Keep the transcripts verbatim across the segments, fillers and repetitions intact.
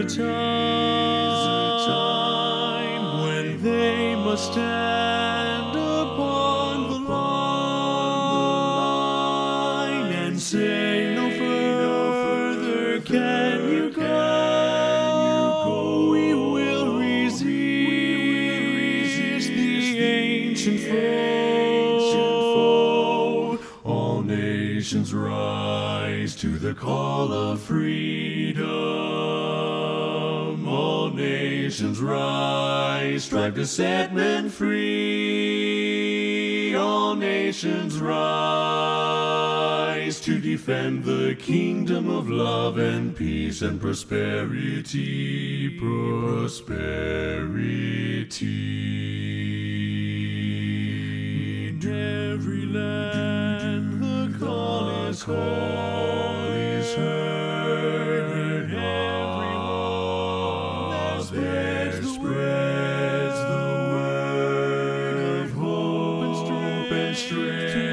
a time when they must stand upon the line and say, "No further can you go. We will resist the ancient foe. All nations rise to the call of freedom. All nations rise, strive to set men free. All nations rise to defend the kingdom of love and peace and prosperity, prosperity. In every land the call is call is heard, and every wall there spreads the word of hope and strength, and strength to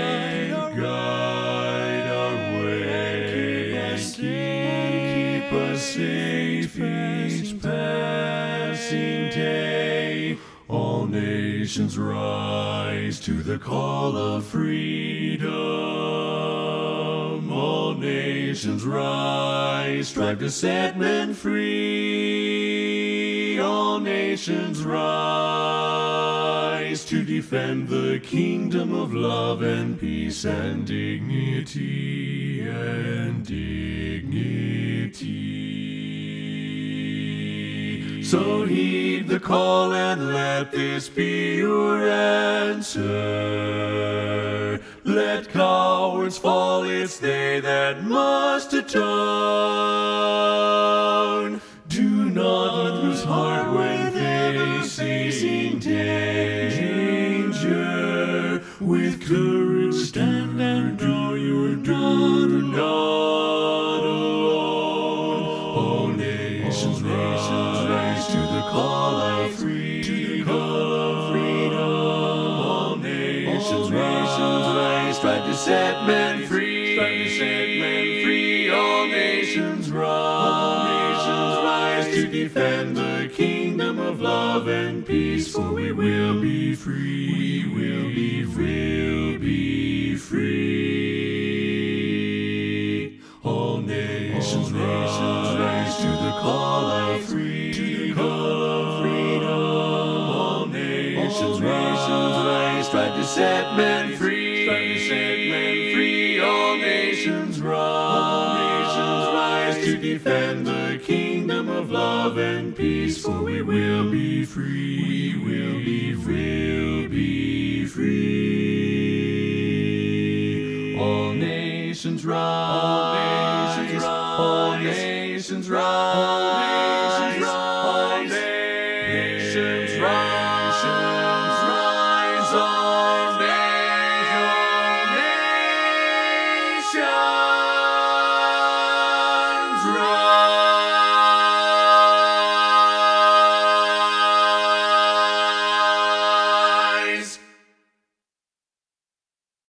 guide our way, keep us safe each passing day. All nations rise to the call of freedom. All nations rise, strive to set men free. All nations rise to defend the kingdom of love and peace and dignity and dignity. So heed the call and let this be your answer. Let cowards fall, it's they that must atone. Do not lose heart when facing danger. With courage stand and know you're not alone. All nations rise to the call of freedom. All nations rise, strive to set men free. Strive to set men free. All nations rise to defend the kingdom of love and peace. For we will be free. We will be, will be free. All nations rise to the call of freedom. All nations rise, strive to set men free. Strive to set men free. All nations rise to defend the kingdom of love and peace. For we will be free. We will be, will be free. All nations rise. All nations rise. All nations rise.